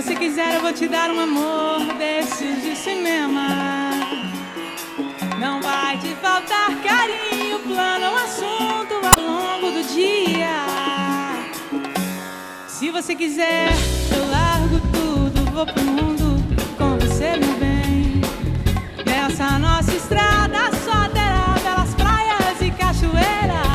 você quiser, eu vou te dar um amor desses de cinema. Não vai te faltar carinho, plano ou assunto ao longo do dia. Se você quiser, eu largo tudo, vou pro mundo com você, meu bem. Nessa nossa estrada só terá belas praias e cachoeiras,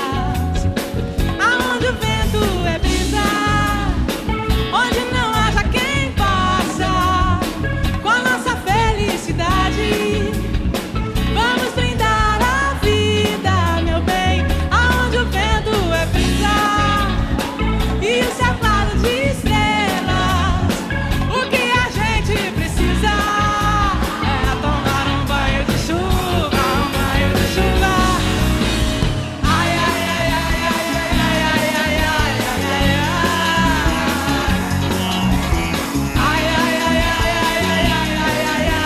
aonde o vento é brisa, onde não haja quem possa com a nossa felicidade. Vamos brindar a vida, meu bem, aonde o vento é brisa e o céu claro de estrelas. O que a gente precisa é tomar um banho de chuva, um banho de chuva. Ai, ai, ai, ai, ai, ai, ai, ai, ai, ai, ai, ai, ai, ai, ai, ai, ai,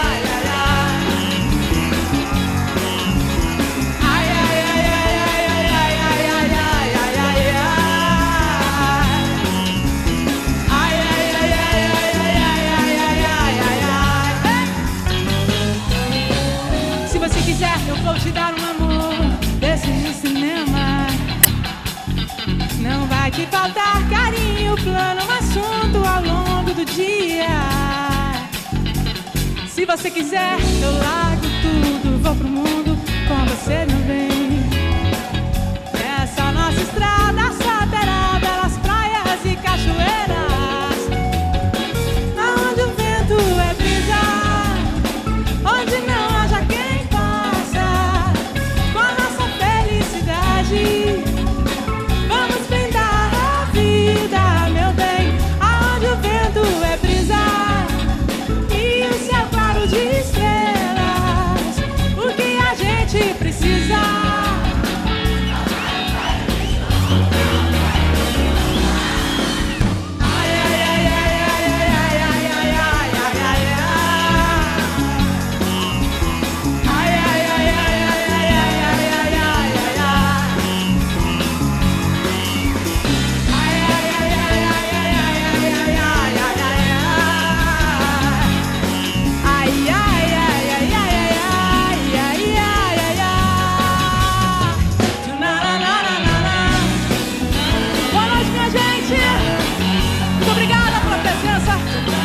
se você quiser, eu vou te dar um amor desses de cinema. Não vai te faltar carinho, plano, um assunto ao longo do dia. Se você quiser, eu largo tudo, vou pro mundo com você, meu bem. Essa nossa estrada só terá belas praias e cachoeiras, aonde o vento é brisa, onde não haja quem possa com a nossa felicidade. Vamos brindar a vida, meu bem, aonde o vento é brisa e o céu claro de estrelas. O que a gente precisa Boa noite, minha gente. Muito obrigada pela presença.